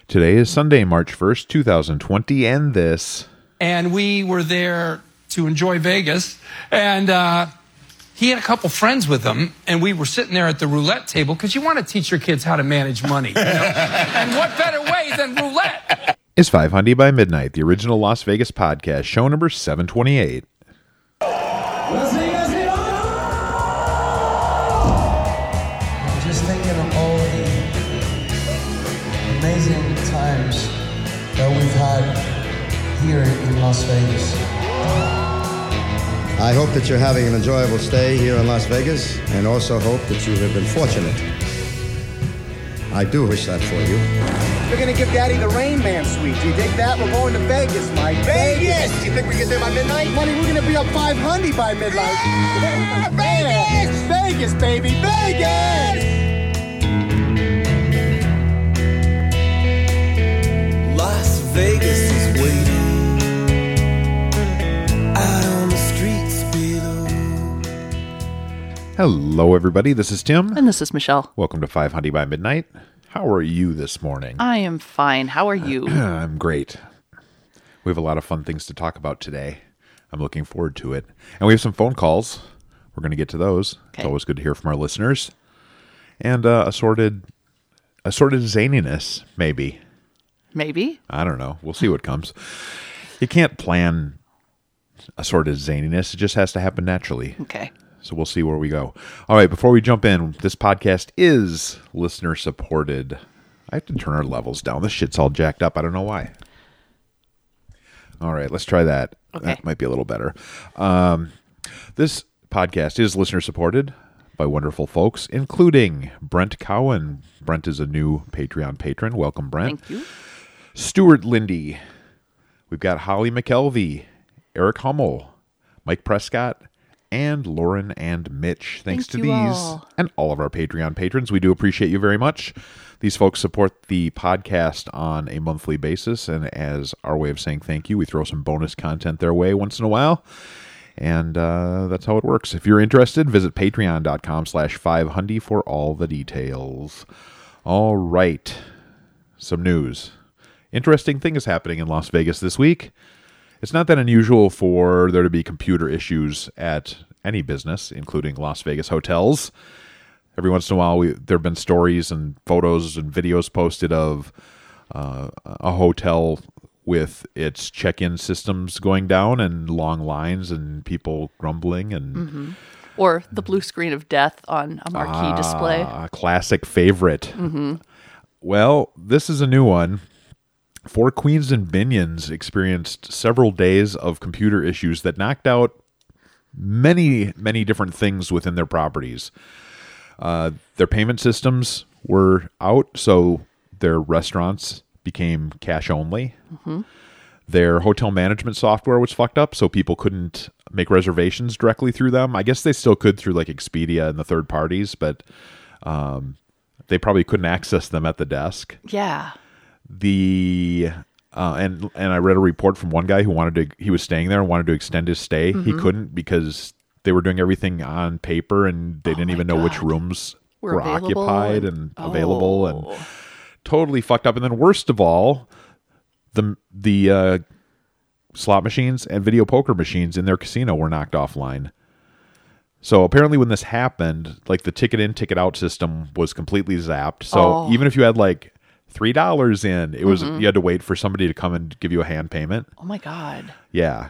Today is Sunday, March 1st, 2020, and this. And we were there to enjoy Vegas, and he had a couple friends with him, and we were sitting there at the roulette table, because you want to teach your kids how to manage money. You know? And what better way than roulette? It's 500 by Midnight, the original Las Vegas podcast, show number 728. Just thinking of all the amazing times that we've had here in Las Vegas. I hope that you're having an enjoyable stay here in Las Vegas, and also hope that you have been fortunate. I do wish that for you. We're gonna give Daddy the Rain Man suite. Do you dig that? We're going to Vegas, Mike. Vegas! You think we get there by midnight? Money, we're gonna be up 500 by midnight. Yeah, Vegas! Vegas, baby, Vegas! Las Vegas is waiting out on the streets below. Hello, everybody. This is Tim. And this is Michelle. Welcome to 500 by Midnight. How are you this morning? I am fine. How are you? I'm great. We have a lot of fun things to talk about today. I'm looking forward to it. And we have some phone calls. We're going to get to those. Okay. It's always good to hear from our listeners. And assorted zaniness, maybe. Maybe. I don't know. We'll see what comes. You can't plan assorted zaniness. It just has to happen naturally. Okay. So we'll see where we go. All right, before we jump in, this podcast is listener supported. I have to turn our levels down. This shit's all jacked up. I don't know why. All right, let's try that. Okay. That might be a little better. This podcast is listener supported by wonderful folks, including Brent Cowan. Brent is a new Patreon patron. Welcome, Brent. Thank you. Stuart Lindy. We've got Holly McKelvey, Eric Hummel, Mike Prescott, and Lauren and Mitch. Thanks to Thank you these all. and all of our Patreon patrons. We do appreciate you very much. These folks support the podcast on a monthly basis, and as our way of saying thank you, we throw some bonus content their way once in a while. And that's how it works. If you're interested, visit patreon.com/5hundy for all the details. All right. Some news. Interesting thing is happening in Las Vegas this week. It's not that unusual for there to be computer issues at any business, including Las Vegas hotels. Every once in a while, there have been stories and photos and videos posted of a hotel with its check-in systems going down and long lines and people grumbling. And Or the blue screen of death on a marquee display. a classic favorite. Mm-hmm. Well, this is a new one. Four Queens and Binions experienced several days of computer issues that knocked out many, many different things within their properties. Their payment systems were out, so their restaurants became cash only. Mm-hmm. Their hotel management software was fucked up, so people couldn't make reservations directly through them. I guess they still could through like Expedia and the third parties, but they probably couldn't access them at the desk. Yeah. And I read a report from one guy who he was staying there and wanted to extend his stay. He couldn't because they were doing everything on paper and they didn't even know which rooms were available occupied and available, and totally fucked up. And then worst of all, the slot machines and video poker machines in their casino were knocked offline. So apparently when this happened, like the ticket in, ticket out system was completely zapped. So even if you had like $3 in, it was you had to wait for somebody to come and give you a hand payment. Oh my God. Yeah.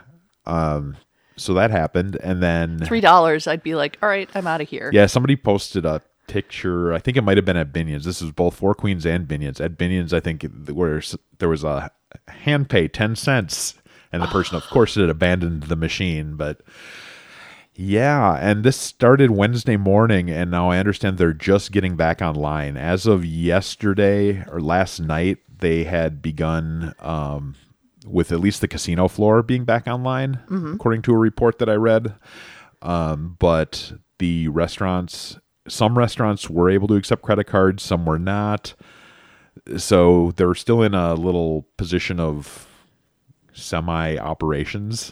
So that happened, and then $3, I'd be like, all right, I'm out of here. yeah, somebody posted a picture. I think it might have been at Binions. This is both Four Queens and Binions. At Binions, I think where there was a hand pay 10 cents, and the person, of course, had abandoned the machine. But yeah, and this started Wednesday morning, and now I understand they're just getting back online. As of yesterday or last night, they had begun with at least the casino floor being back online, according to a report that I read. But the restaurants, some restaurants were able to accept credit cards, some were not. So they're still in a little position of semi-operations.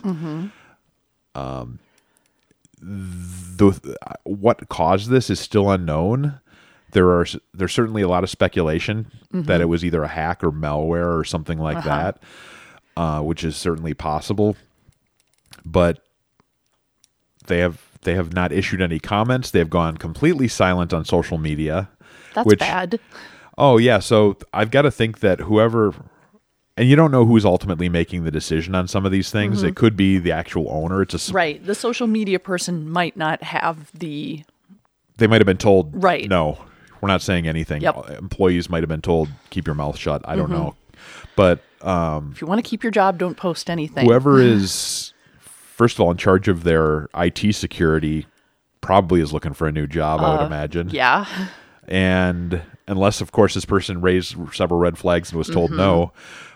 What caused this is still unknown. there's certainly a lot of speculation that it was either a hack or malware or something like that, which is certainly possible. But they have not issued any comments. They have gone completely silent on social media. That's bad. Oh yeah, so I've got to think that whoever, and you don't know who's ultimately making the decision on some of these things. It could be the actual owner. Right. The social media person might not have the. They might have been told, right. No, we're not saying anything. Yep. Employees might have been told, keep your mouth shut. I don't know. But if you want to keep your job, don't post anything. Whoever is, first of all, in charge of their IT security probably is looking for a new job, I would imagine. Yeah. And unless, of course, this person raised several red flags and was told no.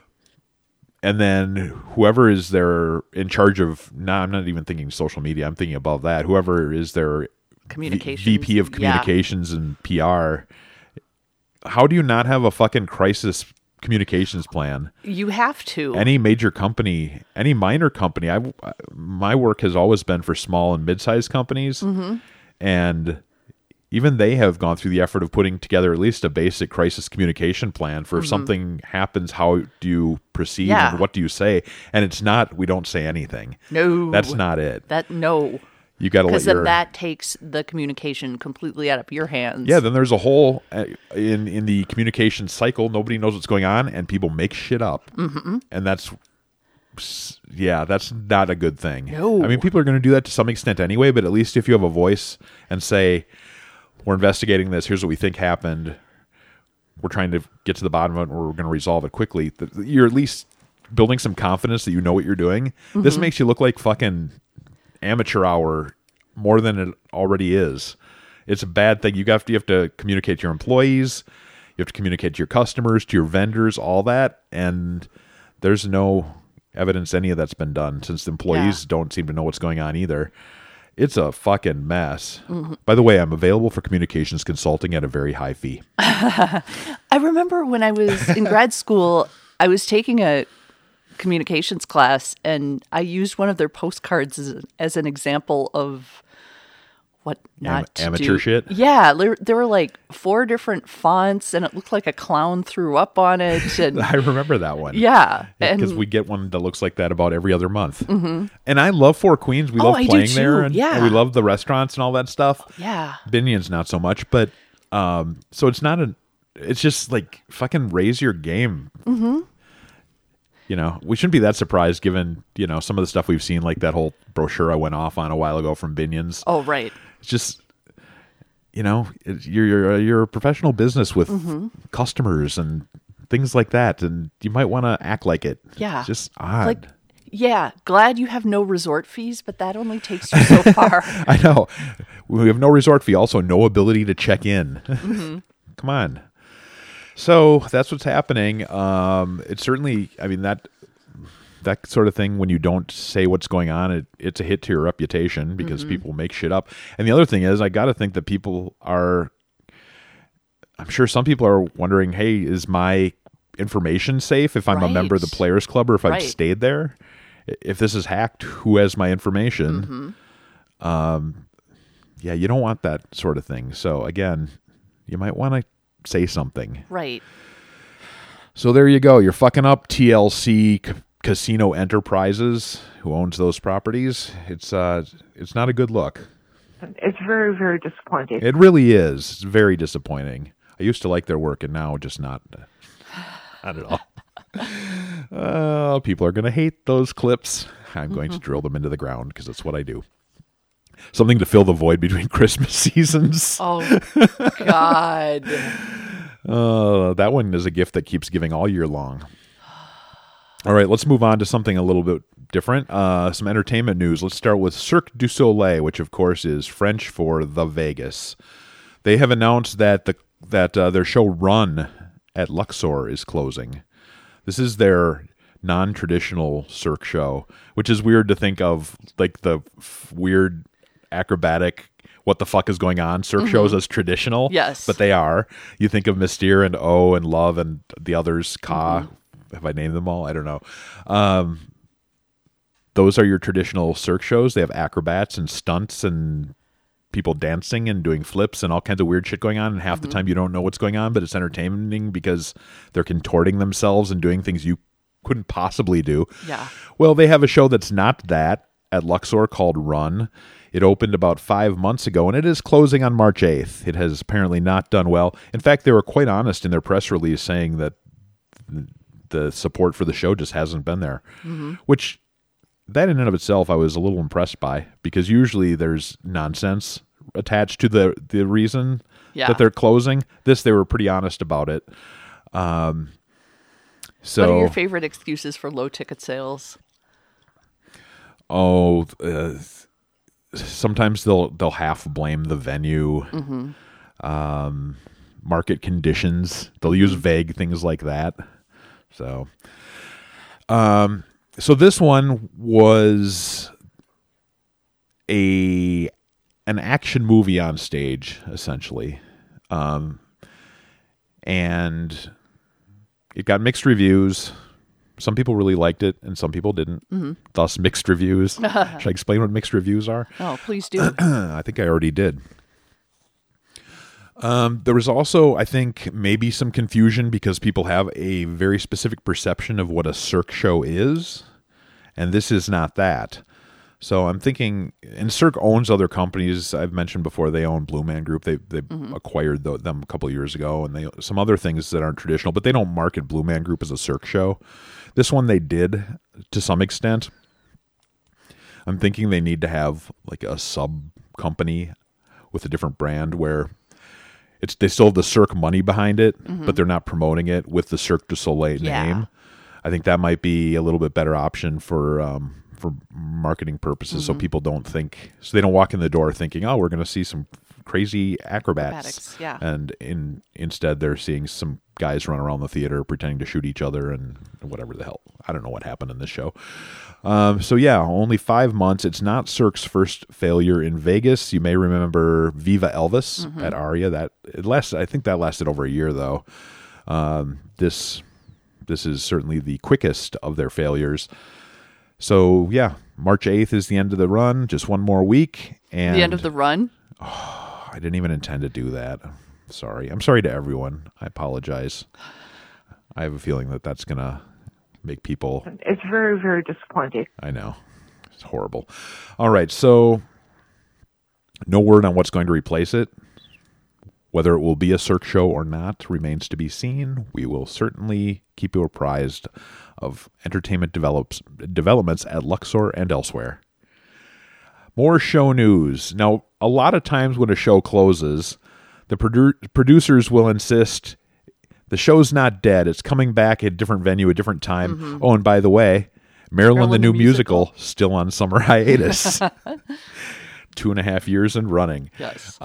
And then whoever is there in charge of, I'm not even thinking social media, I'm thinking above that. Whoever is their VP of communications and PR, how do you not have a fucking crisis communications plan? You have to. Any major company, any minor company, my work has always been for small and mid-sized companies, and even they have gone through the effort of putting together at least a basic crisis communication plan for if something happens, how do you proceed and what do you say? And it's not, we don't say anything. No. That's not it. No. You got to let because then that takes the communication completely out of your hands. Yeah, then there's a hole in the communication cycle. Nobody knows what's going on, and people make shit up, and that's not a good thing. No. I mean, people are going to do that to some extent anyway. But at least if you have a voice and say, "We're investigating this. Here's what we think happened. We're trying to get to the bottom of it, and we're going to resolve it quickly." You're at least building some confidence that you know what you're doing. This makes you look like fucking amateur hour more than it already is. It's a bad thing. You have to communicate to your employees, you have to communicate to your customers, to your vendors, all that, and there's no evidence any of that's been done since the employees don't seem to know what's going on either. It's a fucking mess. By the way, I'm available for communications consulting at a very high fee. I remember when I was in grad school, I was taking a communications class, and I used one of their postcards as an example of what not to amateur do. shit. Yeah, there were like 4 different fonts, and it looked like a clown threw up on it. And I remember that one. Yeah, because we get one that looks like that about every other month. And I love Four Queens. We love playing there, and we love the restaurants and all that stuff. Yeah, Binion's not so much, but so it's not it's just like fucking raise your game. You know, we shouldn't be that surprised given, you know, some of the stuff we've seen, like that whole brochure I went off on a while ago from Binion's. Oh, right. It's just, you know, you're a professional business with customers and things like that, and you might want to act like it. Yeah. It's just odd. Like, yeah, glad you have no resort fees, but that only takes you so far. I know. We have no resort fee, also no ability to check in. Come on. So that's what's happening. It's certainly, I mean, that sort of thing, when you don't say what's going on, it's a hit to your reputation because people make shit up. And the other thing is, I got to think that I'm sure some people are wondering, hey, is my information safe if I'm a member of the Players Club or if I've stayed there? If this is hacked, who has my information? Yeah, you don't want that sort of thing. So again, you might want to say something. Right. So there you go. You're fucking up TLC Casino Enterprises, who owns those properties. It's not a good look. It's very, very disappointing. It really is. It's very disappointing. I used to like their work, and now just not at all. People are going to hate those clips. I'm going to drill them into the ground because that's what I do. Something to fill the void between Christmas seasons. Oh, God. That one is a gift that keeps giving all year long. All right, let's move on to something a little bit different. Some entertainment news. Let's start with Cirque du Soleil, which of course is French for the Vegas. They have announced that their show Run at Luxor is closing. This is their non-traditional Cirque show, which is weird to think of, like the weird acrobatic, what the fuck is going on Cirque shows as traditional. Yes. But they are. You think of Mystere and O and Love and the others, Ka. Have I named them all? I don't know. Those are your traditional Cirque shows. They have acrobats and stunts and people dancing and doing flips and all kinds of weird shit going on, and half the time you don't know what's going on, but it's entertaining because they're contorting themselves and doing things you couldn't possibly do. Yeah. Well, they have a show that's not that at Luxor called Run. It opened about 5 months ago, and it is closing on March 8th. It has apparently not done well. In fact, they were quite honest in their press release saying that the support for the show just hasn't been there, which that in and of itself I was a little impressed by, because usually there's nonsense attached to the reason that they're closing. This, they were pretty honest about it. So, what are your favorite excuses for low ticket sales? Sometimes they'll half blame the venue, market conditions. They'll use vague things like that. So this one was an action movie on stage, essentially, and it got mixed reviews. Some people really liked it, and some people didn't. Thus, mixed reviews. Should I explain what mixed reviews are? Oh, please do. I think I already did. There was also, I think, maybe some confusion because people have a very specific perception of what a Cirque show is, and this is not that. So I'm thinking, and Cirque owns other companies. I've mentioned before they own Blue Man Group. They acquired them a couple of years ago, and they some other things that aren't traditional, but they don't market Blue Man Group as a Cirque show. This one they did to some extent. I'm thinking they need to have like a sub company with a different brand where they still have the Cirque money behind it, but they're not promoting it with the Cirque du Soleil name. I think that might be a little bit better option for marketing purposes, so people don't think, so they don't walk in the door thinking, oh, we're going to see some crazy acrobatics. And instead they're seeing some guys run around the theater pretending to shoot each other and whatever the hell. I don't know what happened in this show. Only 5 months. It's not Cirque's first failure in Vegas. You may remember Viva Elvis at Aria. I think that lasted over a year, though. This is certainly the quickest of their failures. So, March 8th is the end of the run. Just one more week. And the end of the run? Oh, I didn't even intend to do that. Sorry. I'm sorry to everyone. I apologize. I have a feeling that that's going to make people... It's very, very disappointing. I know. It's horrible. All right, so no word on what's going to replace it. Whether it will be a Cirque show or not remains to be seen. We will certainly keep you apprised of entertainment developments at Luxor and elsewhere. More show news. Now, a lot of times when a show closes, the producers will insist the show's not dead. It's coming back at a different venue, a different time. Oh, and by the way, Marilyn the New Musical, still on summer hiatus. 2.5 years and running. Yes.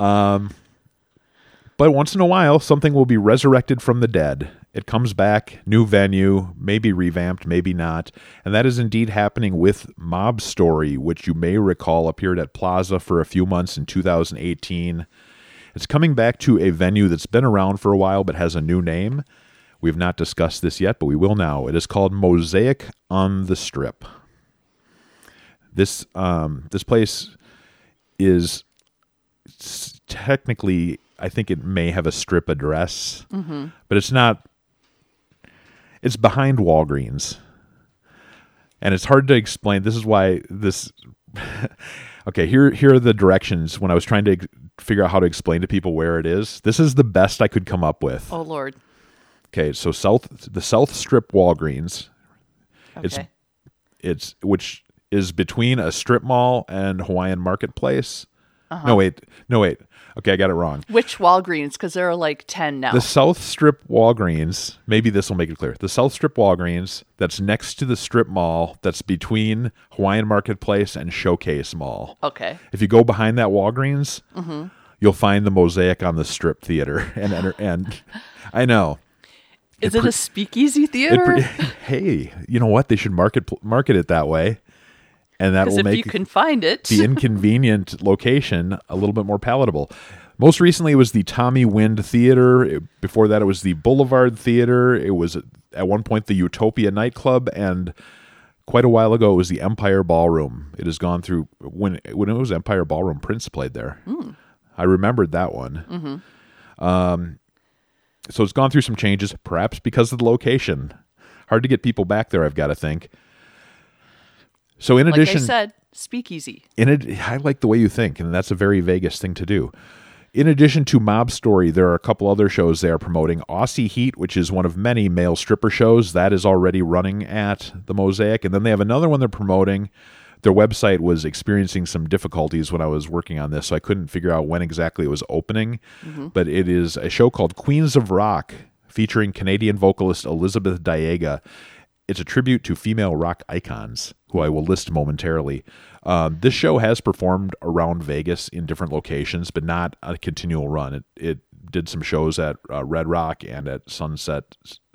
But once in a while, something will be resurrected from the dead. It comes back, new venue, maybe revamped, maybe not. And that is indeed happening with Mob Story, which you may recall appeared at Plaza for a few months in 2018. It's coming back to a venue that's been around for a while but has a new name. We have not discussed this yet, but we will now. It is called Mosaic on the Strip. This place is technically, I think it may have a strip address, but it's not. It's behind Walgreens, and it's hard to explain. This is why this. Okay, here are the directions when I was trying to figure out how to explain to people where it is. This is the best I could come up with. Oh, Lord. Okay, so the South Strip Walgreens. Okay. It's which is between a strip mall and Hawaiian Marketplace. No, wait. Okay, I got it wrong. Which Walgreens? Because there are like 10 now. The South Strip Walgreens, maybe this will make it clear. The South Strip Walgreens that's next to the strip mall that's between Hawaiian Marketplace and Showcase Mall. Okay. If you go behind that Walgreens, you'll find the Mosaic on the Strip Theater. And I know. Is it a speakeasy theater? Hey, you know what? They should market it that way. And that will if make you can find it, the inconvenient location a little bit more palatable. Most recently, it was the Tommy Wind Theater. Before that, it was the Boulevard Theater. It was, at one point, the Utopia nightclub. And quite a while ago, it was the Empire Ballroom. It has gone through, when it was Empire Ballroom, Prince played there. I remembered that one. So it's gone through some changes, perhaps because of the location. Hard to get people back there, I've got to think. So in addition, like I said, speakeasy. I like the way you think, and that's a very Vegas thing to do. In addition to Mob Story, there are a couple other shows they are promoting. Aussie Heat, which is one of many male stripper shows, that is already running at the Mosaic. And then they have another one they're promoting. Their website was experiencing some difficulties when I was working on this, so I couldn't figure out when exactly it was opening. But it is a show called Queens of Rock, featuring Canadian vocalist Elizabeth Diega. It's a tribute to female rock icons, who I will list momentarily. This show has performed around Vegas in different locations, but not a continual run. It did some shows at Red Rock and at Sunset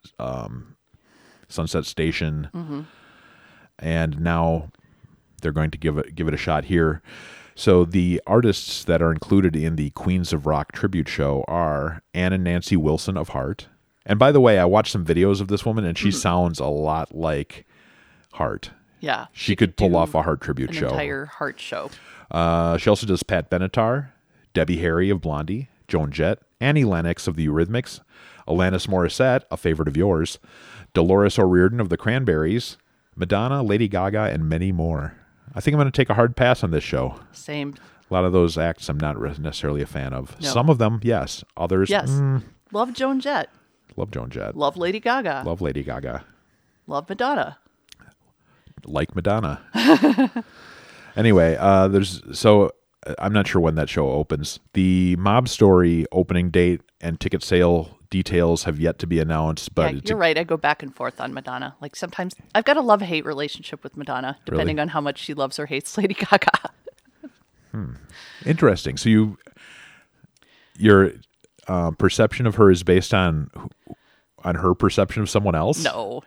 Station, and now they're going to give it a shot here. So the artists that are included in the Queens of Rock tribute show are Ann and Nancy Wilson of Heart. And by the way, I watched some videos of this woman, and she sounds a lot like Heart. Yeah. She could pull off a Heart tribute show. An entire Heart show. She also does Pat Benatar, Debbie Harry of Blondie, Joan Jett, Annie Lennox of the Eurythmics, Alanis Morissette, a favorite of yours, Dolores O'Riordan of the Cranberries, Madonna, Lady Gaga, and many more. I think I'm going to take a hard pass on this show. Same. A lot of those acts I'm not necessarily a fan of. No. Some of them, yes. Others, Yes. Love Joan Jett. Love Joan Jett. Love Lady Gaga. Love Lady Gaga. Love Madonna. Like Madonna. Anyway, I'm not sure when that show opens. The Mob Story opening date and ticket sale details have yet to be announced. But yeah, you're right. I go back and forth on Madonna. Like sometimes I've got a love-hate relationship with Madonna, depending Really? on how much she loves or hates Lady Gaga. Interesting. So your perception of her is based on her perception of someone else? No.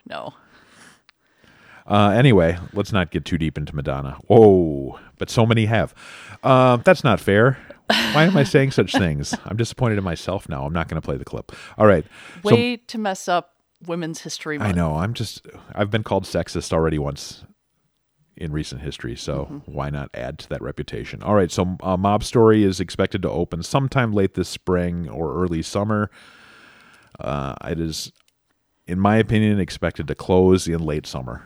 Anyway, let's not get too deep into Madonna. Whoa, but so many have. That's not fair. Why am I saying such things? I'm disappointed in myself now. I'm not going to play the clip. All right. Way to mess up Women's History Month. I know. I've been called sexist already once in recent history, so why not add to that reputation? All right, so Mob Story is expected to open sometime late this spring or early summer. It is, in my opinion, expected to close in late summer.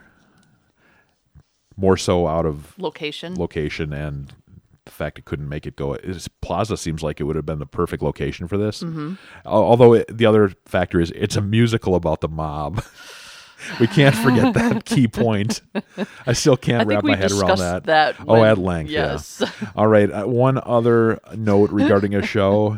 More so out of Location and the fact it couldn't make it go. Plaza seems like it would have been the perfect location for this. Although the other factor is it's a musical about the mob. We can't forget that key point. I still can't wrap my head around that. At length. Yes. Yeah. All right. One other note regarding a show.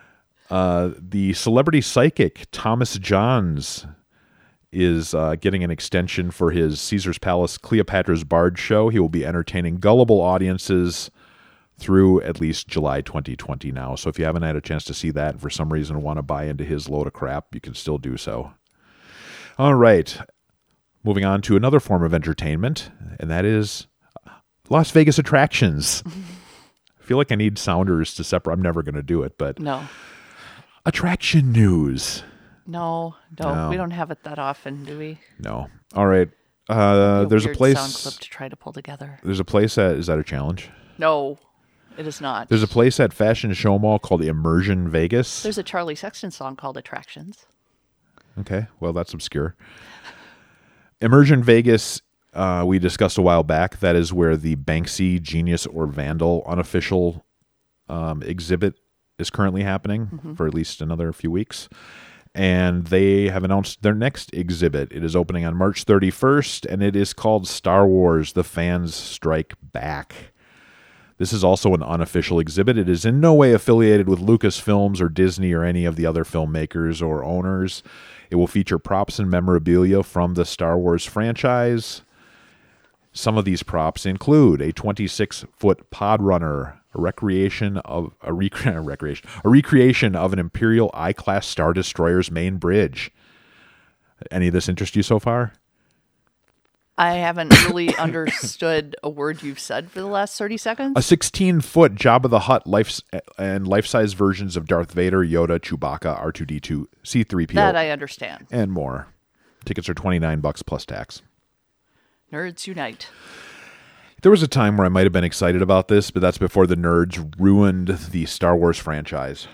The celebrity psychic Thomas Johns is getting an extension for his Caesar's Palace Cleopatra's Bard show. He will be entertaining gullible audiences through at least July 2020 now. So if you haven't had a chance to see that and for some reason want to buy into his load of crap, you can still do so. All right. Moving on to another form of entertainment, and that is Las Vegas attractions. I feel like I need sounders to separate. I'm never going to do it, but No. Attraction news. No, we don't have it that often, do we? No. All right. There's a weird place. sound clip to try to pull together. There's a place is that a challenge? No, it is not. There's a place at Fashion Show Mall called Immersion Vegas. There's a Charlie Sexton song called Attractions. Okay, well, that's obscure. Immersion Vegas, we discussed a while back. That is where the Banksy, Genius, or Vandal unofficial exhibit is currently happening for at least another few weeks. And they have announced their next exhibit. It is opening on March 31st, and it is called Star Wars: The Fans Strike Back. This is also an unofficial exhibit. It is in no way affiliated with Lucasfilms or Disney or any of the other filmmakers or owners. It will feature props and memorabilia from the Star Wars franchise. Some of these props include a 26-foot pod runner, a recreation of an Imperial I-class Star Destroyer's main bridge. Any of this interest you so far? I haven't really understood a word you've said for the last 30 seconds. A 16-foot Jabba the Hutt life-size versions of Darth Vader, Yoda, Chewbacca, R2-D2, C-3PO. That I understand. And more. Tickets are $29 plus tax. Nerds unite. There was a time where I might have been excited about this, but that's before the nerds ruined the Star Wars franchise.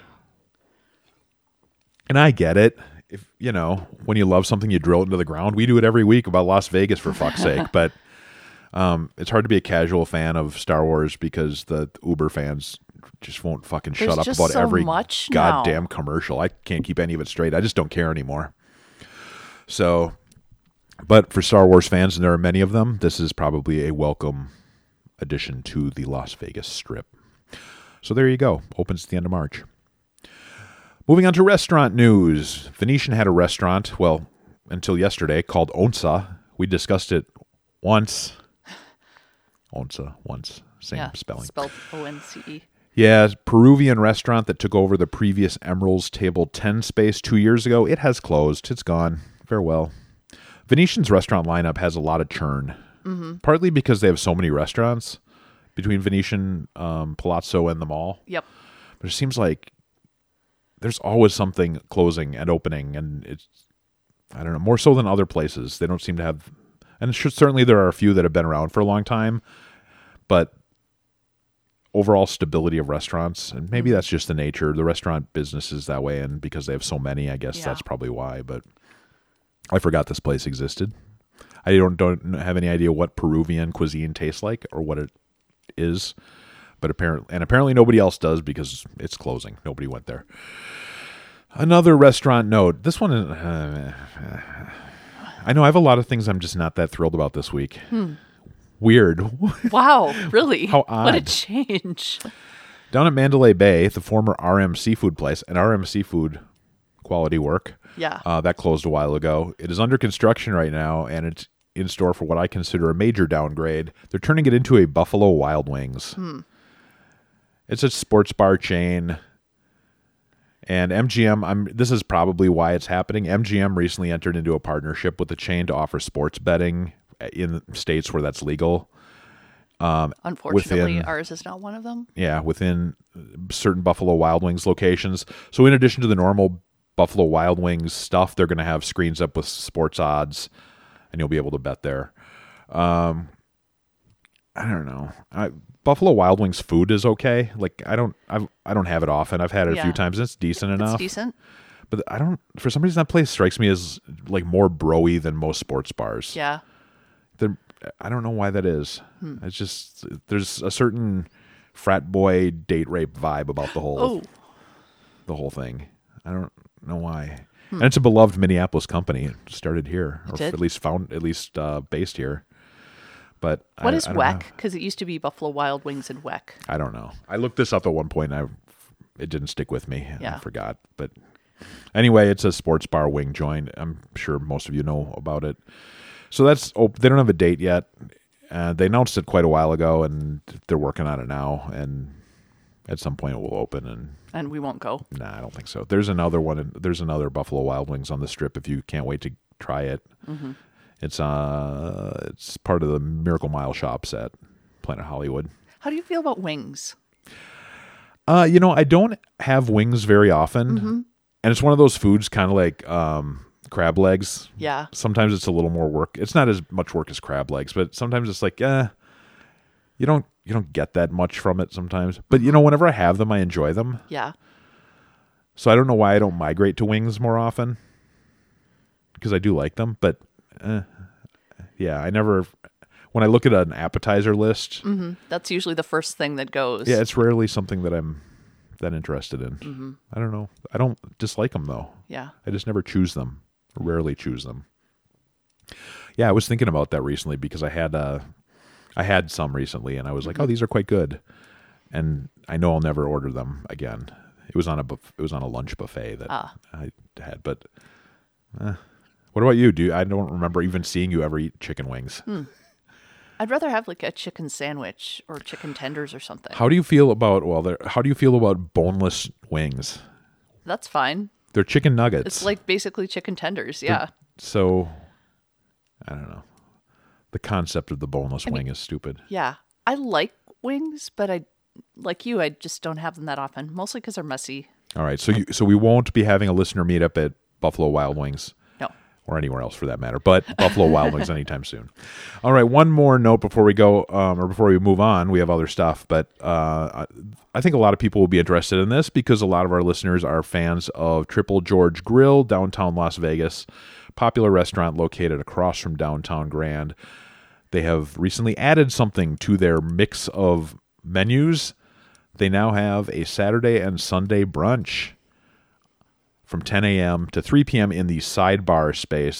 And I get it. If when you love something, you drill it into the ground. We do it every week about Las Vegas, for fuck's sake. But it's hard to be a casual fan of Star Wars because the Uber fans just won't fucking shut up about every goddamn commercial. I can't keep any of it straight. I just don't care anymore. So, but for Star Wars fans, and there are many of them, this is probably a welcome addition to the Las Vegas Strip. So there you go. Opens at the end of March. Moving on to restaurant news. Venetian had a restaurant, well, until yesterday, called Once. We discussed it once. Once. Same spelling. Spelled O-N-C-E. Yeah, Peruvian restaurant that took over the previous Emerald's Table 10 space 2 years ago. It has closed. It's gone. Farewell. Venetian's restaurant lineup has a lot of churn. Mm-hmm. Partly because they have so many restaurants between Venetian, Palazzo, and the mall. Yep. But it seems like there's always something closing and opening, and it's, I don't know, more so than other places. They don't seem to have, and certainly there are a few that have been around for a long time, but overall stability of restaurants, and maybe that's just the nature. The restaurant business is that way, and because they have so many, I guess that's probably why. But I forgot this place existed. I don't have any idea what Peruvian cuisine tastes like or what it is, but apparently nobody else does because it's closing. Nobody went there. Another restaurant note. This one is, I know I have a lot of things I'm just not that thrilled about this week. Weird. Wow, really? How odd. What a change. Down at Mandalay Bay, the former RM Seafood place, and RM Seafood, quality work. Yeah. That closed a while ago. It is under construction right now, and it's in store for what I consider a major downgrade. They're turning it into a Buffalo Wild Wings. It's a sports bar chain. And MGM, this is probably why it's happening. MGM recently entered into a partnership with the chain to offer sports betting in states where that's legal. Unfortunately, ours is not one of them. Yeah, within certain Buffalo Wild Wings locations. So in addition to the normal Buffalo Wild Wings stuff, they're going to have screens up with sports odds, and you'll be able to bet there. I don't know. Buffalo Wild Wings food is okay. Like I don't have it often. I've had it a few times, and it's decent enough. It's decent. But for some reason that place strikes me as like more bro-y than most sports bars. Yeah. I don't know why that is. It's just there's a certain frat boy date rape vibe about the whole thing. I don't know why. And it's a beloved Minneapolis company. It started here, or at least based here. But what is WEC? Because it used to be Buffalo Wild Wings and WEC. I don't know. I looked this up at one point, and it didn't stick with me. Yeah. I forgot. But anyway, it's a sports bar wing joint. I'm sure most of you know about it. So they don't have a date yet. They announced it quite a while ago, and they're working on it now. And at some point, it will open. And we won't go. Nah, I don't think so. There's another one. There's another Buffalo Wild Wings on the Strip. If you can't wait to try it, it's part of the Miracle Mile shops at Planet Hollywood. How do you feel about wings? I don't have wings very often, and it's one of those foods, kind of like crab legs. Yeah. Sometimes it's a little more work. It's not as much work as crab legs, but sometimes it's like, you don't get that much from it sometimes. But whenever I have them, I enjoy them. Yeah. So I don't know why I don't migrate to wings more often, because I do like them. But I never. When I look at an appetizer list, that's usually the first thing that goes. Yeah, it's rarely something that I'm that interested in. I don't know. I don't dislike them though. Yeah. I just never choose them. Rarely choose them. Yeah, I was thinking about that recently because I had some recently, and I was like, "Oh, these are quite good," and I know I'll never order them again. It was on a lunch buffet that I had. But what about you? I don't remember even seeing you ever eat chicken wings. I'd rather have like a chicken sandwich or chicken tenders or something. How do you feel about boneless wings? That's fine. They're chicken nuggets. It's like basically chicken tenders. Yeah. So I don't know. The concept of the boneless wing is stupid. Yeah. I like wings, but I just don't have them that often, mostly because they're messy. All right. So we won't be having a listener meetup at Buffalo Wild Wings. No. or anywhere else for that matter, but Buffalo Wild Wings anytime soon. All right, one more note before we go, or before we move on. We have other stuff, but I think a lot of people will be interested in this because a lot of our listeners are fans of Triple George Grill, downtown Las Vegas, popular restaurant located across from downtown Grand. They have recently added something to their mix of menus. They now have a Saturday and Sunday brunch from 10 a.m. to 3 p.m. in the sidebar space.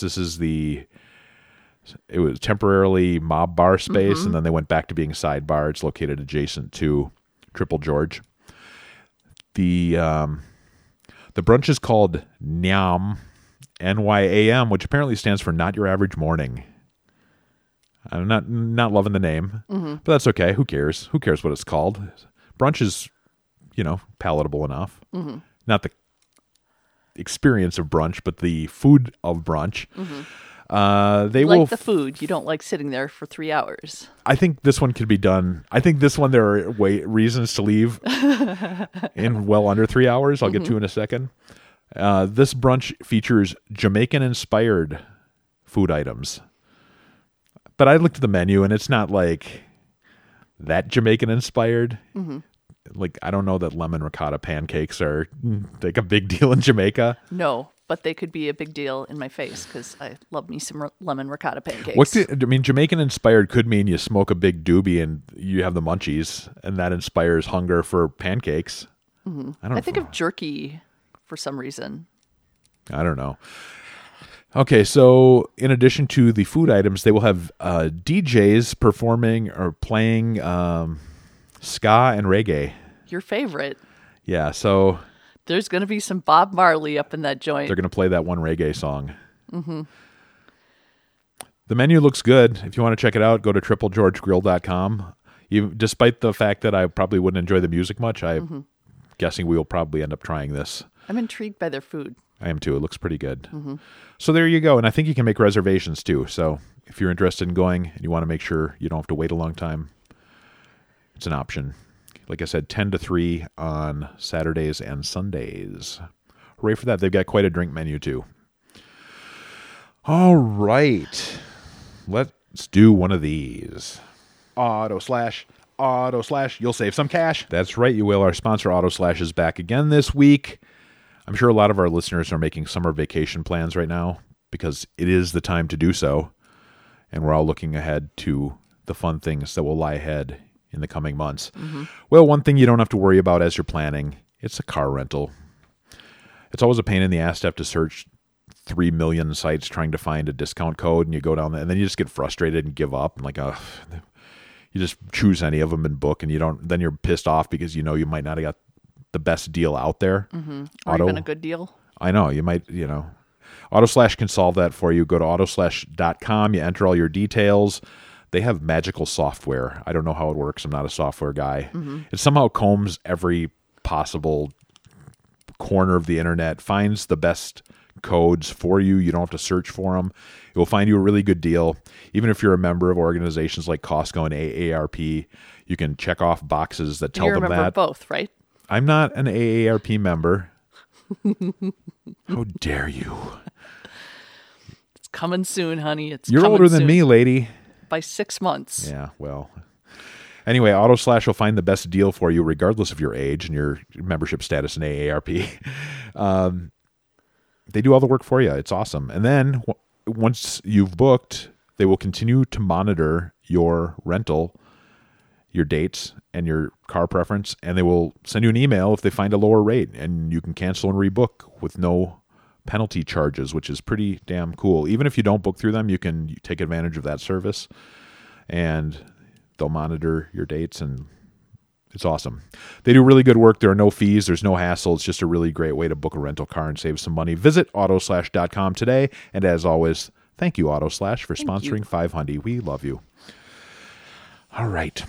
It was temporarily mob bar space, and then they went back to being sidebar. It's located adjacent to Triple George. The brunch is called NYAM, NYAM, which apparently stands for Not Your Average Morning. I'm not loving the name, but that's okay. Who cares? Who cares what it's called? Brunch is, palatable enough. Not the experience of brunch, but the food of brunch. They will the food. You don't like sitting there for 3 hours. I think this one could be done. I think this one there are reasons to leave in well under 3 hours. I'll get to in a second. This brunch features Jamaican-inspired food items. But I looked at the menu, and it's not like that Jamaican-inspired. Like, I don't know that lemon ricotta pancakes are like a big deal in Jamaica. No, but they could be a big deal in my face because I love me some lemon ricotta pancakes. Jamaican-inspired could mean you smoke a big doobie and you have the munchies, and that inspires hunger for pancakes. I think of jerky for some reason. I don't know. Okay, so in addition to the food items, they will have DJs performing or playing ska and reggae. Your favorite. Yeah, so there's going to be some Bob Marley up in that joint. They're going to play that one reggae song. The menu looks good. If you want to check it out, go to triplegeorgegrill.com. Despite the fact that I probably wouldn't enjoy the music much, I'm guessing we will probably end up trying this. I'm intrigued by their food. I am too. It looks pretty good. So there you go. And I think you can make reservations too. So if you're interested in going and you want to make sure you don't have to wait a long time, it's an option. Like I said, 10 to 3 on Saturdays and Sundays. Hooray for that. They've got quite a drink menu too. All right. Let's do one of these. Auto slash. You'll save some cash. That's right, you will. Our sponsor, Auto Slash, is back again this week. I'm sure a lot of our listeners are making summer vacation plans right now because it is the time to do so. And we're all looking ahead to the fun things that will lie ahead in the coming months. Well, one thing you don't have to worry about as you're planning, it's a car rental. It's always a pain in the ass to have to search 3 million sites trying to find a discount code, and you go down there, and then you just get frustrated and give up. And like, you just choose any of them and book, and then you're pissed off because you might not have got the best deal out there. Or even a good deal. I know, you might, AutoSlash can solve that for you. Go to autoslash.com, you enter all your details. They have magical software. I don't know how it works. I'm not a software guy. It somehow combs every possible corner of the internet, finds the best codes for you. You don't have to search for them. It will find you a really good deal. Even if you're a member of organizations like Costco and AARP, you can check off boxes that tell them that. You're a member of both, right? I'm not an AARP member. How dare you? It's coming soon, honey. You're older than me, lady. By 6 months. Yeah, well. Anyway, AutoSlash will find the best deal for you regardless of your age and your membership status in AARP. They do all the work for you. It's awesome. And then once you've booked, they will continue to monitor your rental, your dates, and your car preference, and they will send you an email if they find a lower rate, and you can cancel and rebook with no penalty charges, which is pretty damn cool. Even if you don't book through them, you can take advantage of that service, and they'll monitor your dates, and it's awesome. They do really good work. There are no fees. There's no hassle. It's just a really great way to book a rental car and save some money. Visit autoslash.com today. And as always, thank you, Autoslash, for sponsoring 500. We love you. All right.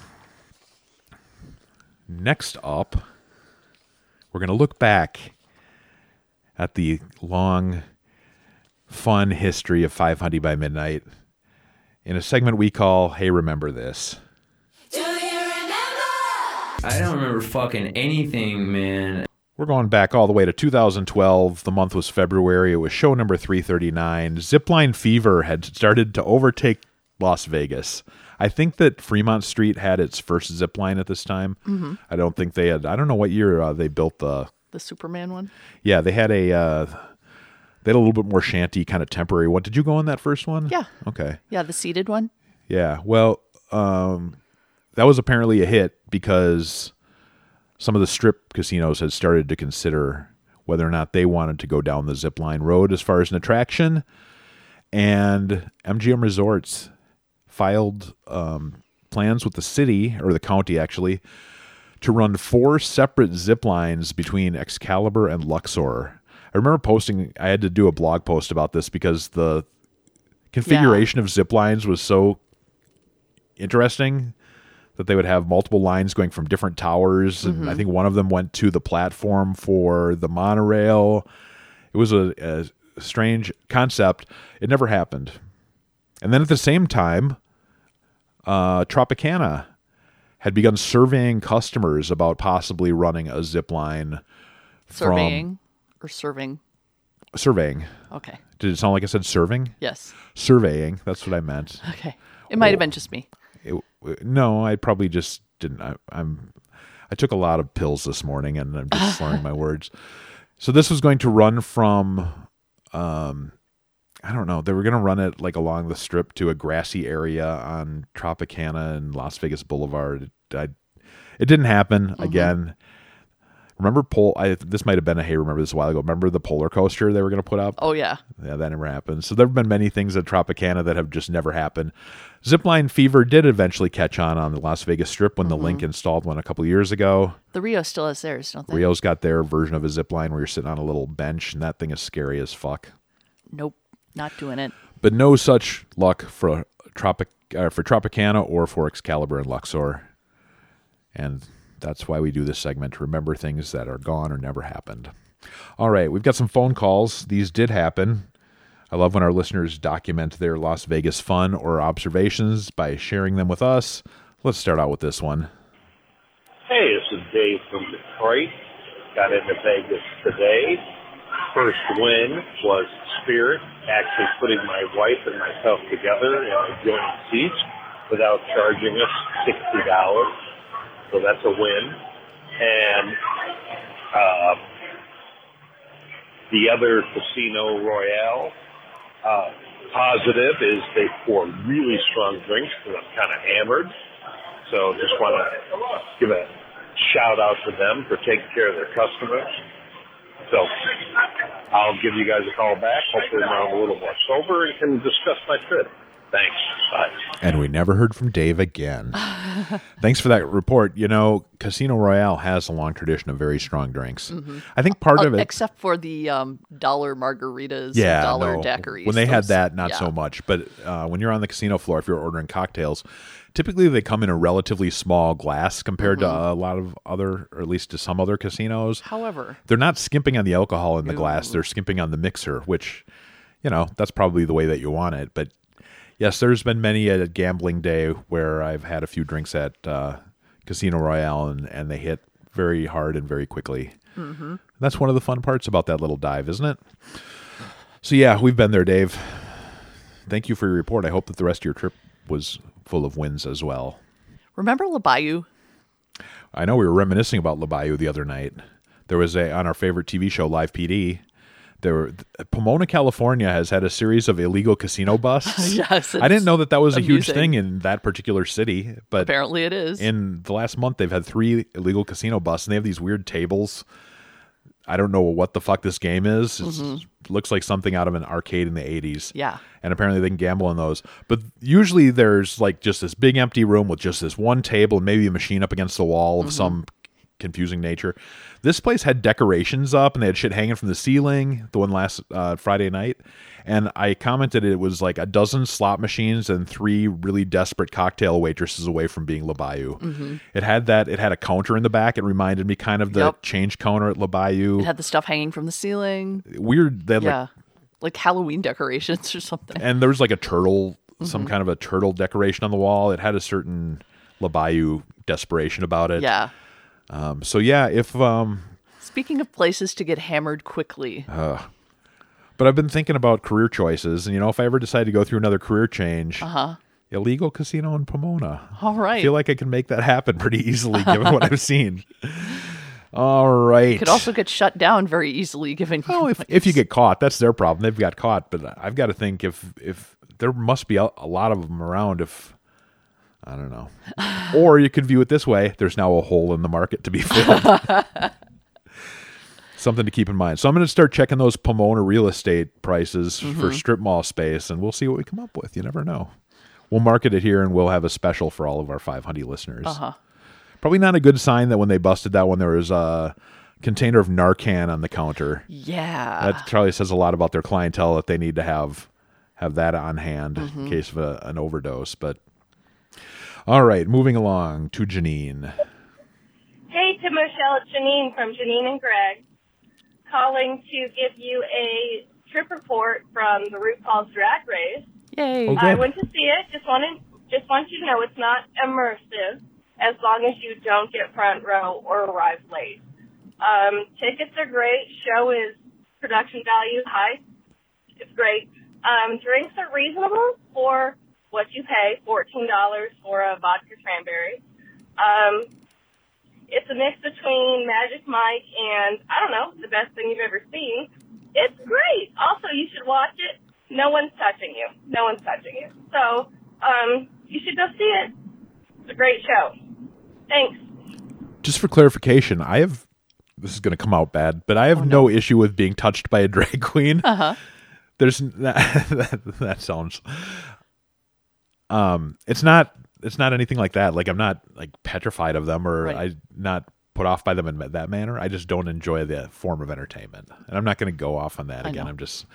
Next up, we're going to look back at the long, fun history of 500 by Midnight in a segment we call, Hey, Remember This. I don't remember fucking anything, man. We're going back all the way to 2012. The month was February. It was show number 339. Zipline fever had started to overtake Las Vegas. I think that Fremont Street had its first zipline at this time. Mm-hmm. I don't think they had. I don't know what year they built the Superman one. Yeah, they had a little bit more shanty kind of temporary one. Did you go on that first one? Yeah. Okay. Yeah, the seated one. Yeah. Well, that was apparently a hit because some of the strip casinos had started to consider whether or not they wanted to go down the zipline road as far as an attraction, and MGM Resorts filed plans with the city, or the county actually, to run 4 separate zip lines between Excalibur and Luxor. I remember I had to do a blog post about this because the configuration of zip lines was so interesting that they would have multiple lines going from different towers, and I think one of them went to the platform for the monorail. It was a strange concept. It never happened. And then at the same time, Tropicana had begun surveying customers about possibly running a zip line. Surveying or serving? Surveying. Okay. Did it sound like I said serving? Yes. Surveying. That's what I meant. Okay. It might have been just me. No, I probably just didn't. I took a lot of pills this morning, and I'm just slurring my words. So this was going to run from, I don't know. They were going to run it like along the strip to a grassy area on Tropicana and Las Vegas Boulevard. It didn't happen again. Remember this might have been remember this a while ago. Remember the polar coaster they were going to put up? Oh, yeah. Yeah, that never happened. So there have been many things at Tropicana that have just never happened. Zipline fever did eventually catch on the Las Vegas Strip when the Link installed one a couple of years ago. The Rio still has theirs, don't they? Rio's got their version of a zipline where you're sitting on a little bench, and that thing is scary as fuck. Nope, not doing it. But no such luck for Tropicana or for Excalibur and Luxor. And that's why we do this segment, to remember things that are gone or never happened. All right, we've got some phone calls. These did happen. I love when our listeners document their Las Vegas fun or observations by sharing them with us. Let's start out with this one. Hey, this is Dave from Detroit. Got into Vegas today. First win was Spirit, actually putting my wife and myself together in adjoining seats without charging us $60. So that's a win. And the other Casino Royale positive is they pour really strong drinks because I'm kind of hammered. So just want to give a shout out to them for taking care of their customers. So I'll give you guys a call back. Hopefully now I'm a little more sober and can discuss my trip. Thanks. Bye. And we never heard from Dave again. Thanks for that report. You know, Casino Royale has a long tradition of very strong drinks. Mm-hmm. I think part of it... Except for the dollar margaritas, yeah, dollar daiquiris. When they had that, not so much. But when you're on the casino floor, if you're ordering cocktails, typically they come in a relatively small glass compared to a lot of other, or at least to some other casinos. However, they're not skimping on the alcohol in the glass. They're skimping on the mixer, which, you know, that's probably the way that you want it. But yes, there's been many a gambling day where I've had a few drinks at Casino Royale and they hit very hard and very quickly. Mm-hmm. That's one of the fun parts about that little dive, isn't it? So yeah, we've been there, Dave. Thank you for your report. I hope that the rest of your trip was full of wins as well. Remember La Bayou? I know we were reminiscing about La Bayou the other night. There was on our favorite TV show, Live PD. Pomona, California has had a series of illegal casino busts. Yes, I didn't know that was a huge thing in that particular city, but apparently it is. In the last month, they've had 3 illegal casino busts, and they have these weird tables. I don't know what the fuck this game is. It looks like something out of an arcade in the 80s. Yeah. And apparently they can gamble on those. But usually there's like just this big empty room with just this one table and maybe a machine up against the wall of some confusing nature. This place had decorations up and they had shit hanging from the ceiling, the one last Friday night. And I commented it was like a dozen slot machines and 3 really desperate cocktail waitresses away from being La Bayou. Mm-hmm. It had a counter in the back. It reminded me kind of the change counter at La Bayou. It had the stuff hanging from the ceiling. Weird. They had like Halloween decorations or something. And there was like a turtle, some kind of a turtle decoration on the wall. It had a certain La Bayou desperation about it. Yeah. So yeah, if Speaking of places to get hammered quickly. But I've been thinking about career choices, and if I ever decide to go through another career change, illegal casino in Pomona. All right. I feel like I can make that happen pretty easily, given what I've seen. All right. You could also get shut down very easily, given. Well, if you get caught, that's their problem. They've got caught, but I've got to think if there must be a lot of them around. If I don't know, or you could view it this way: there's now a hole in the market to be filled. Something to keep in mind. So I'm going to start checking those Pomona real estate prices for strip mall space, and we'll see what we come up with. You never know. We'll market it here, and we'll have a special for all of our 500 listeners. Probably not a good sign that when they busted that one, there was a container of Narcan on the counter. Yeah. That probably says a lot about their clientele, that they need to have that on hand in case of an overdose. But all right, moving along to Janine. Hey, to Michelle, it's Janine from Janine and Greg. Calling to give you a trip report from the RuPaul's Drag Race. Yay! Okay. I went to see it. Just want you to know it's not immersive, as long as you don't get front row or arrive late. Tickets are great. Show is production value high. It's great. Drinks are reasonable for what you pay. $14 for a vodka cranberry. It's a mix between Magic Mike and, I don't know, the best thing you've ever seen. It's great. Also, you should watch it. No one's touching you. No one's touching you. So, you should go see it. It's a great show. Thanks. Just for clarification, this is going to come out bad, but I have no issue with being touched by a drag queen. There's that sounds, it's not anything like that. Like, I'm not like petrified of them, or I'm not put off by them in that manner. I just don't enjoy the form of entertainment, and I'm not going to go off on that again. I'm just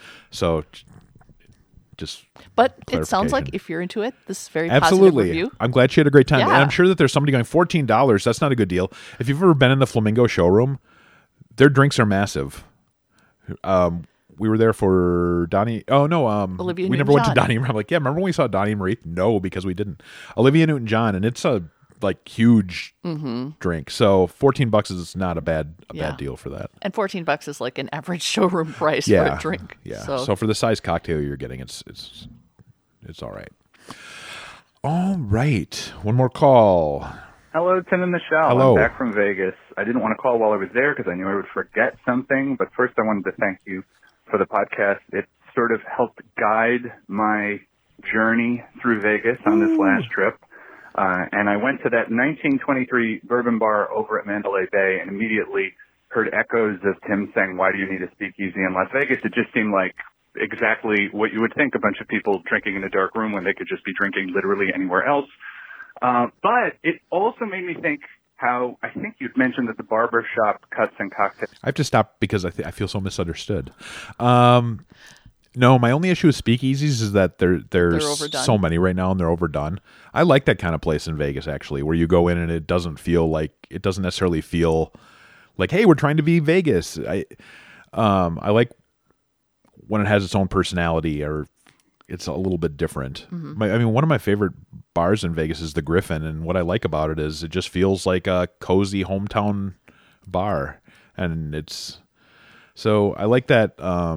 But it sounds like if you're into it, this is very absolutely positive review. I'm glad she had a great time, Yeah. and I'm sure that there's somebody going $14. That's not a good deal. If you've ever been in the Flamingo showroom, their drinks are massive. We were there for Donnie. Oh no, Olivia we never went to Donnie. I'm like, yeah, remember when we saw Donnie and Marie? No, because we didn't. Olivia Newton-John, and it's a huge drink. So $14 is not a bad deal for that. And $14 is like an average showroom price for a drink. Yeah. So for the size cocktail you're getting, it's all right. All right. One more call. Hello, Tim and Michelle. Hello. I'm back from Vegas. I didn't want to call while I was there because I knew I would forget something. But first, I wanted to thank you for the podcast. It sort of helped guide my journey through Vegas on this last trip. And I went to that 1923 bourbon bar over at Mandalay Bay and immediately heard echoes of Tim saying, "Why do you need a speakeasy in Las Vegas?" It just seemed like exactly what you would think, a bunch of people drinking in a dark room when they could just be drinking literally anywhere else. But it also made me think how I think you'd mentioned that the barber shop cuts and cocktails. I have to stop because I feel so misunderstood. No, my only issue with speakeasies is that there's so many right now and they're overdone. I like that kind of place in Vegas, actually, where you go in and it doesn't necessarily feel like, hey, we're trying to be Vegas. I like when it has its own personality or it's a little bit different. One of my favorite bars in Vegas is the Griffin, and what I like about it is it just feels like a cozy hometown bar, and so I like that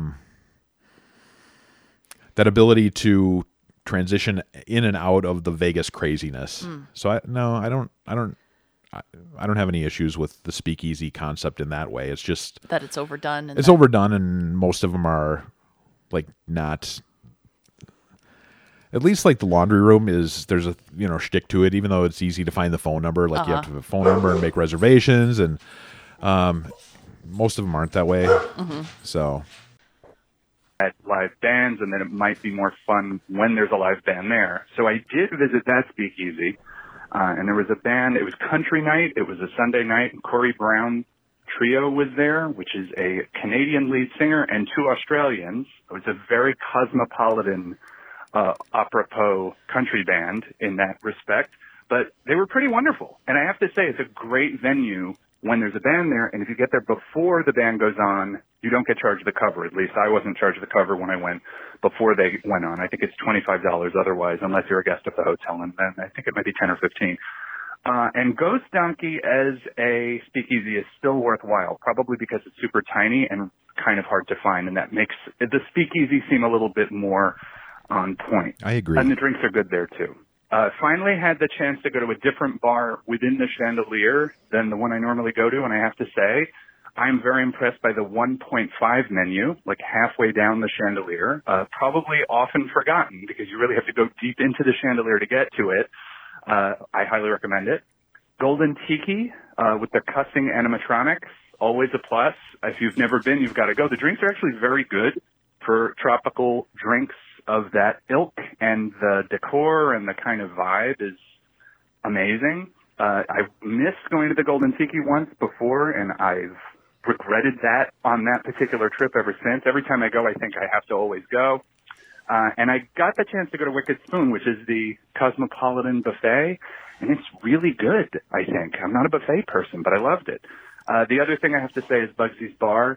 that ability to transition in and out of the Vegas craziness. So I don't have any issues with the speakeasy concept in that way. It's just that it's overdone. It's overdone, and most of them are like not. At least like the laundry room there's a shtick to it, even though it's easy to find the phone number. Like you have to have a phone number and make reservations, and most of them aren't that way. So at live bands, and then it might be more fun when there's a live band there. So I did visit that speakeasy, and there was a band. It was country night. It was a Sunday night. Corey Brown Trio was there, which is a Canadian lead singer and two Australians. It was a very cosmopolitan apropos country band in that respect, but they were pretty wonderful. And I have to say, it's a great venue when there's a band there, and if you get there before the band goes on, you don't get charged the cover. At least I wasn't charged the cover when I went before they went on. I think it's $25 otherwise, unless you're a guest at the hotel, and then I think it might be 10 or 15. And Ghost Donkey as a speakeasy is still worthwhile, probably because it's super tiny and kind of hard to find, and that makes the speakeasy seem a little bit more on point. I agree. And the drinks are good there, too. Finally had the chance to go to a different bar within the Chandelier than the one I normally go to, and I have to say, I'm very impressed by the 1.5 menu, like halfway down the Chandelier. Probably often forgotten because you really have to go deep into the Chandelier to get to it. I highly recommend it. Golden Tiki with the cussing animatronics, always a plus. If you've never been, you've got to go. The drinks are actually very good for tropical drinks of that ilk, and the decor and the kind of vibe is amazing. I've missed going to the Golden Tiki once before, and I've regretted that on that particular trip ever since. Every time I go, I think I have to always go. And I got the chance to go to Wicked Spoon, which is the Cosmopolitan buffet, and it's really good, I think. I'm not a buffet person, but I loved it. The other thing I have to say is Bugsy's Bar.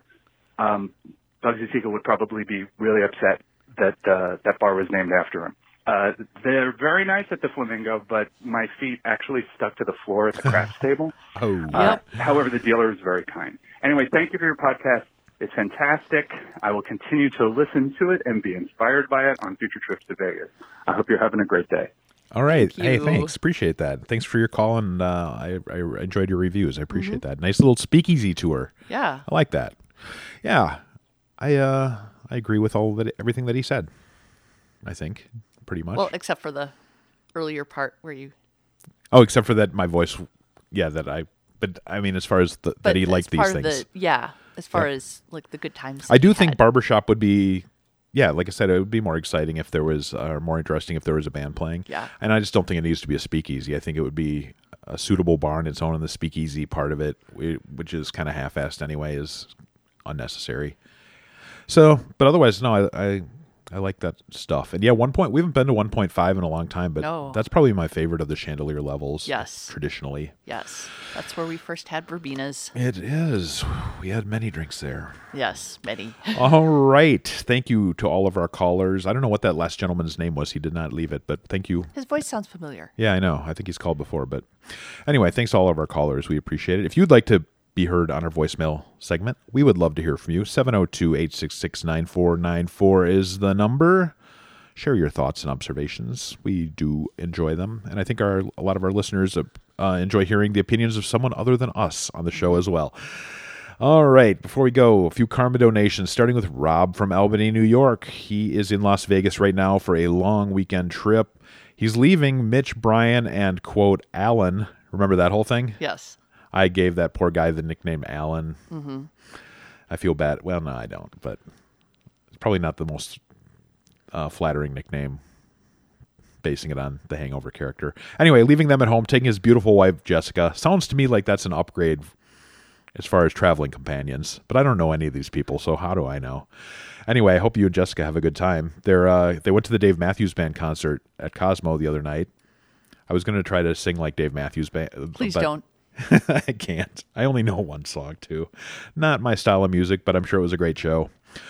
Bugsy Siegel would probably be really upset that that bar was named after him. They're very nice at the Flamingo, but my feet actually stuck to the floor at the craps table. However, the dealer is very kind. Anyway, thank you for your podcast. It's fantastic. I will continue to listen to it and be inspired by it on future trips to Vegas. I hope you're having a great day. All right. Thank Hey, you. thanks. Appreciate that. Thanks for your call, and I enjoyed your reviews. I appreciate that. Nice little speakeasy tour. Yeah. I like that. Yeah. I agree with everything that he said. I think pretty much. Well, except for the earlier part where you. Oh, except for that, my voice. Yeah, But I mean, as far as that he liked these things. As far as like the good times. I do think Barbershop would be. Yeah, like I said, it would be more exciting if there was, or more interesting if there was a band playing. Yeah. And I just don't think it needs to be a speakeasy. I think it would be a suitable bar on its own, and the speakeasy part of it, which is kind of half-assed anyway, is unnecessary. So, but otherwise, no, I like that stuff. And yeah, we haven't been to 1.5 in a long time, but that's probably my favorite of the Chandelier levels. Yes. Traditionally. Yes. That's where we first had verbenas. It is. We had many drinks there. Yes, many. All right. Thank you to all of our callers. I don't know what that last gentleman's name was. He did not leave it, but thank you. His voice sounds familiar. Yeah, I know. I think he's called before, but anyway, thanks to all of our callers. We appreciate it. If you'd like to be heard on our voicemail segment, we would love to hear from you. 702-866-9494 is the number. Share your thoughts and observations. We do enjoy them, and I think a lot of our listeners enjoy hearing the opinions of someone other than us on the show as well. All right, before we go, a few karma donations, starting with Rob from Albany, New York. He is in Las Vegas right now for a long weekend trip. He's leaving Mitch, Brian, and, quote, Alan. Remember that whole thing? Yes. I gave that poor guy the nickname Alan. Mm-hmm. I feel bad. Well, no, I don't, but it's probably not the most flattering nickname, basing it on the Hangover character. Anyway, leaving them at home, taking his beautiful wife, Jessica. Sounds to me like that's an upgrade as far as traveling companions, but I don't know any of these people, so how do I know? Anyway, I hope you and Jessica have a good time. They went to the Dave Matthews Band concert at Cosmo the other night. I was going to try to sing like Dave Matthews Band. Please don't. I can't. I only know one song, too. Not my style of music, but I'm sure it was a great show.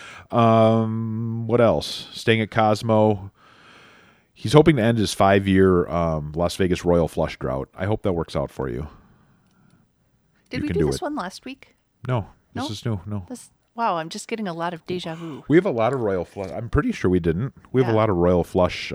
What else? Staying at Cosmo. He's hoping to end his 5-year Las Vegas Royal Flush drought. I hope that works out for you. Did we do this one last week? No. This is new. No. Wow, I'm just getting a lot of deja vu. We have a lot of Royal Flush. I'm pretty sure we didn't. We have a lot of Royal Flush.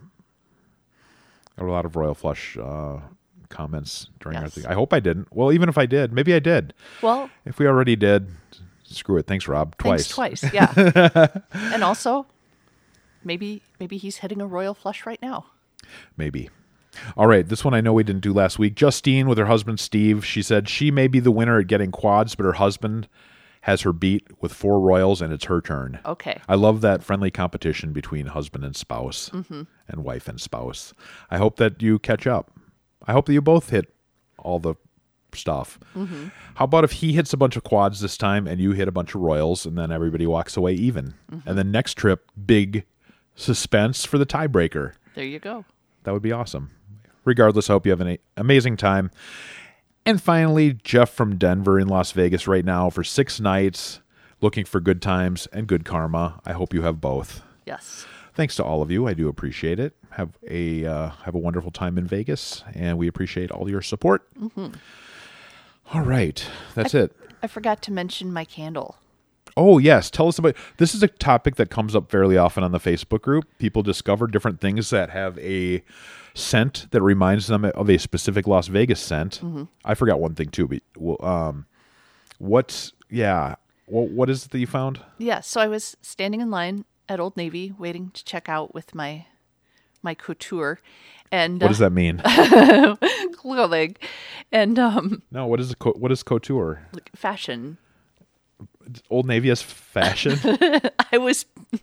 Comments during our thing. I hope I didn't. Well, even if I did, maybe I did. Well, if we already did, screw it. Thanks, Rob. Twice, yeah. And also, maybe he's hitting a royal flush right now. Maybe. All right, this one I know we didn't do last week. Justine with her husband, Steve. She said she may be the winner at getting quads, but her husband has her beat with 4 royals, and it's her turn. Okay. I love that friendly competition between husband and spouse and wife and spouse. I hope that you catch up. I hope that you both hit all the stuff. Mm-hmm. How about if he hits a bunch of quads this time and you hit a bunch of royals, and then everybody walks away even? Mm-hmm. And then next trip, big suspense for the tiebreaker. There you go. That would be awesome. Regardless, I hope you have an amazing time. And finally, Jeff from Denver in Las Vegas right now for 6 nights, looking for good times and good karma. I hope you have both. Yes. thanks to all of you. I do appreciate it. Have a wonderful time in Vegas, and we appreciate all your support. Mm-hmm. All right. That's it. I forgot to mention my candle. Oh, yes. Tell us about this. Is a topic that comes up fairly often on the Facebook group. People discover different things that have a scent that reminds them of a specific Las Vegas scent. Mm-hmm. I forgot one thing, too. But, what is it that you found? Yeah, so I was standing in line at Old Navy waiting to check out with my couture. And what does that mean? Clothing. And no, what is couture? Like fashion. Old Navy has fashion? I was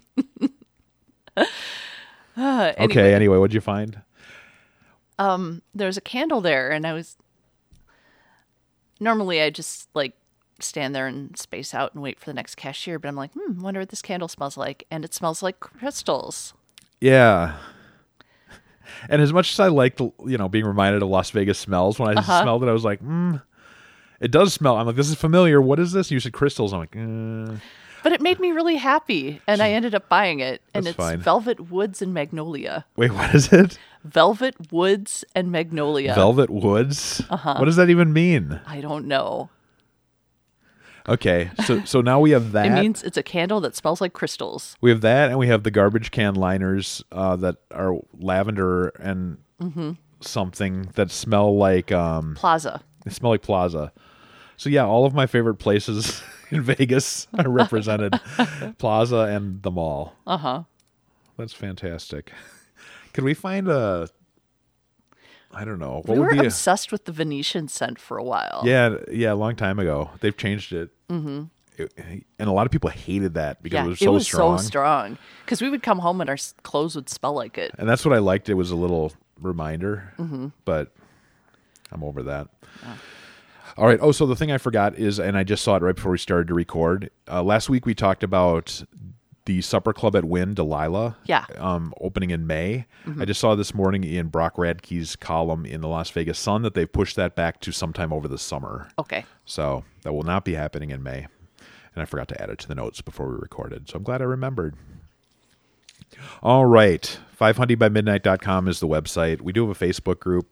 Okay, anyway, what'd you find? There's a candle there, and I was normally I just like stand there and space out and wait for the next cashier, but I'm like, wonder what this candle smells like. And it smells like crystals. Yeah. And as much as I liked, being reminded of Las Vegas smells, when I smelled it, I was like, it does smell. I'm like, this is familiar. What is this? You said crystals. I'm like, But it made me really happy, and I ended up buying it. And it's fine. Velvet Woods and Magnolia. Wait, what is it? Velvet Woods and Magnolia. Velvet Woods? Uh-huh. What does that even mean? I don't know. Okay, so now we have that. It means it's a candle that smells like crystals. We have that, and we have the garbage can liners that are lavender and something that smell like Plaza. They smell like Plaza. So yeah, all of my favorite places in Vegas are represented. Plaza and the mall. Uh-huh. That's fantastic. Could we find I don't know. We were obsessed with the Venetian scent for a while. Yeah, a long time ago. They've changed it. Mm-hmm. And a lot of people hated that because it was so strong. Because we would come home and our clothes would smell like it. And that's what I liked. It was a little reminder. Mm-hmm. But I'm over that. Yeah. All right. Oh, so the thing I forgot is, and I just saw it right before we started to record. Last week we talked about the Supper Club at Wynn, Delilah. Yeah. Opening in May. Mm-hmm. I just saw this morning in Brock Radke's column in the Las Vegas Sun that they've pushed that back to sometime over the summer. Okay. So that will not be happening in May. And I forgot to add it to the notes before we recorded. So I'm glad I remembered. All right. 500bymidnight.com is the website. We do have a Facebook group.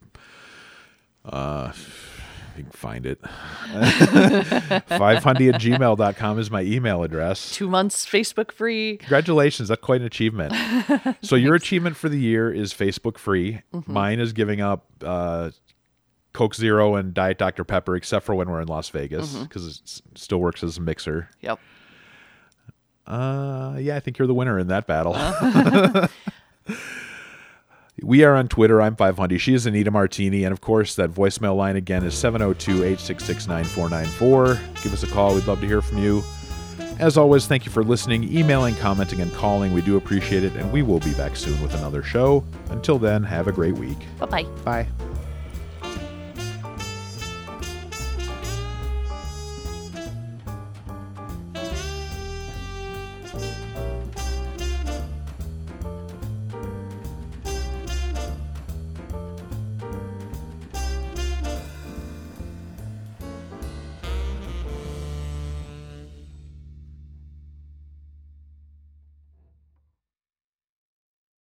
You can find it. 500@gmail.com is my email address. 2 months Facebook free. Congratulations. That's quite an achievement. So your achievement for the year is Facebook free. Mm-hmm. Mine is giving up Coke Zero and Diet Dr. Pepper, except for when we're in Las Vegas, because it still works as a mixer. Yep. Yeah, I think you're the winner in that battle. We are on Twitter. I'm 500. She is Anita Martini. And, of course, that voicemail line again is 702-866-9494. Give us a call. We'd love to hear from you. As always, thank you for listening, emailing, commenting, and calling. We do appreciate it, and we will be back soon with another show. Until then, have a great week. Bye-bye. Bye.